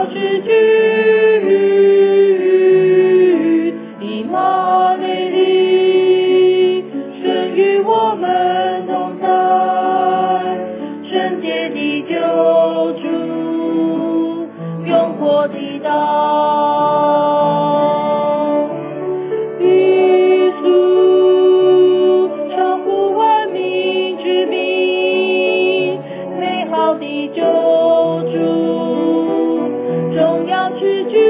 耀之君，以马内利，神与我们同在，圣洁的救主，永活的道。耶稣超乎万民之名，美好的救主，荣耀之君，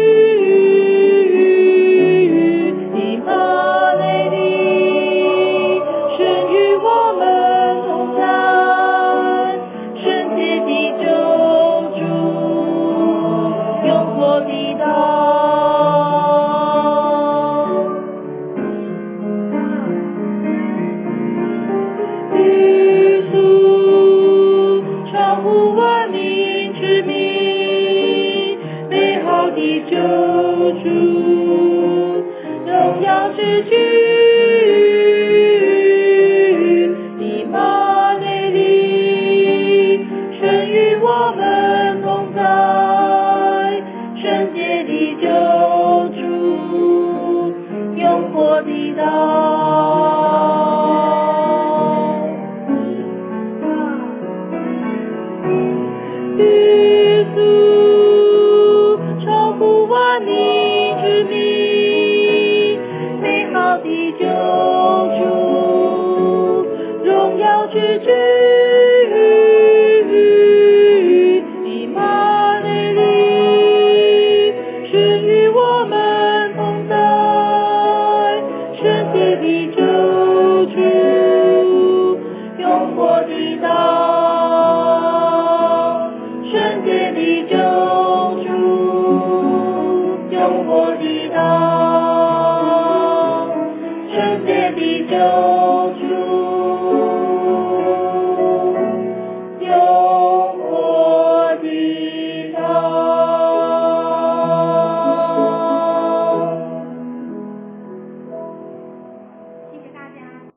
以马内利，神与我们同在，圣洁的救主，永活的道。耶稣超乎万民之名，美好的救主，荣耀之君，以马内利，神与我们同在，圣洁的救主，永活的道。耶稣超乎万民之名，美好的救主，荣耀之君。